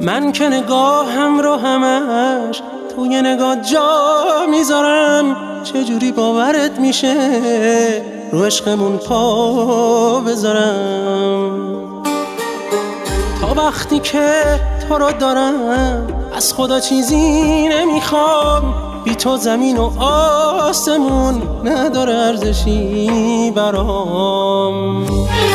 من که نگاهم رو همش توی نگاه جا میذارم، چجوری باورت میشه رو عشقمون پا بذارم؟ تا وقتی که تو رو دارم از خدا چیزی نمیخوام، بی تو زمین و آسمون نداره ارزشی برام.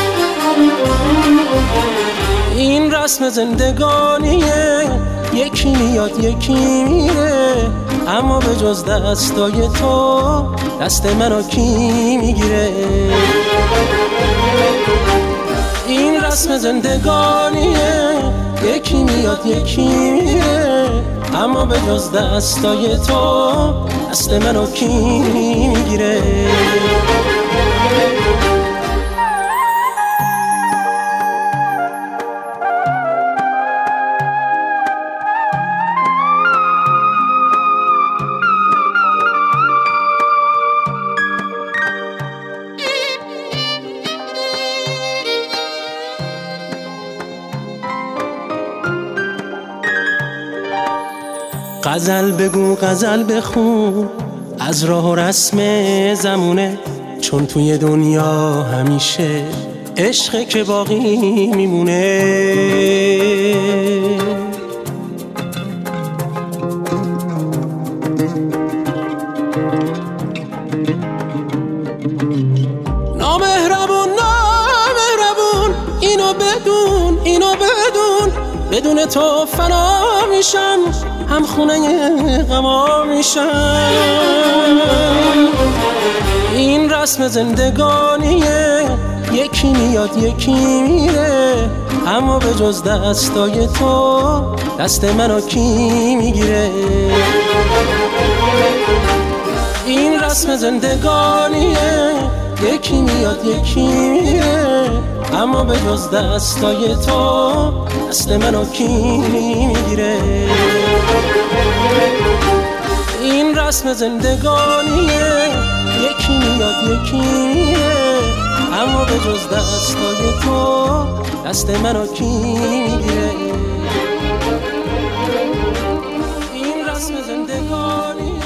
این رسم زندگانیه، یکی میاد یکی میره، اما به جز دستای تو دست منو کی میگیره؟ این رسم زندگانیه، یکی میاد یکی میره، اما به جز دستای تو دست منو کی میگیره؟ غزل بگو غزل بخون از راه و رسم زمونه، چون توی دنیا همیشه عشق که باقی میمونه. نامهربون نامهربون اینو بدون، اینو بدون، بدون تو فنا میشم، هم خونه غما میشم. این رسم زندگانیه، یکی میاد یکی میره، اما به جز دستای تو دست منو کی میگیره؟ این رسم زندگانیه، یکی میاد یکی میره، اما به جز دستای تو دست منو کی میگیره؟ این رسم زندگانیه، یکی میاد یکی میره، اما به جز دستای تو دست منو کی میگیره؟ این رسم زندگانیه.